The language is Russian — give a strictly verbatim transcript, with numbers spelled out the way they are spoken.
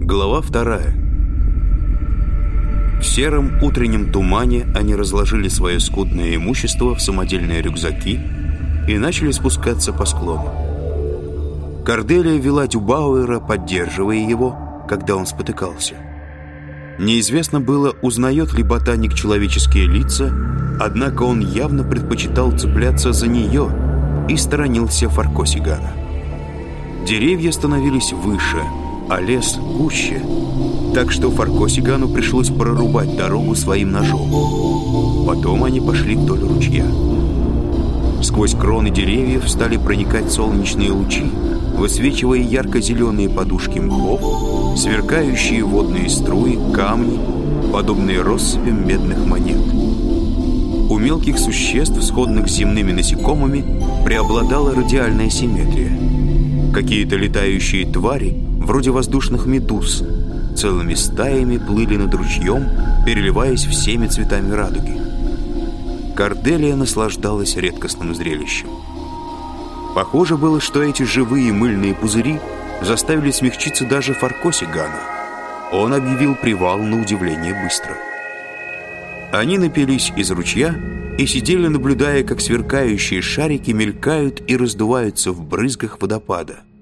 Глава вторая. В сером утреннем тумане они разложили свое скудное имущество в самодельные рюкзаки и начали спускаться по склону. Корделия вела Дюбауэра, поддерживая его, когда он спотыкался. Неизвестно было, узнает ли ботаник человеческие лица, однако он явно предпочитал цепляться за нее и сторонился Фаркосигана. Деревья становились выше, а лес гуще, так что Фаркосигану пришлось прорубать дорогу своим ножом. Потом они пошли вдоль ручья. Сквозь кроны деревьев стали проникать солнечные лучи, высвечивая ярко-зеленые подушки мхов, сверкающие водные струи, камни, подобные россыпям медных монет. У мелких существ, сходных с земными насекомыми, преобладала радиальная симметрия. Какие-то летающие твари, вроде воздушных медуз, целыми стаями плыли над ручьем, переливаясь всеми цветами радуги. Корделия наслаждалась редкостным зрелищем. Похоже было, что эти живые мыльные пузыри заставили смягчиться даже Фаркосигана. Он объявил привал на удивление быстро. Они напились из ручья и сидели, наблюдая, как сверкающие шарики мелькают и раздуваются в брызгах водопада.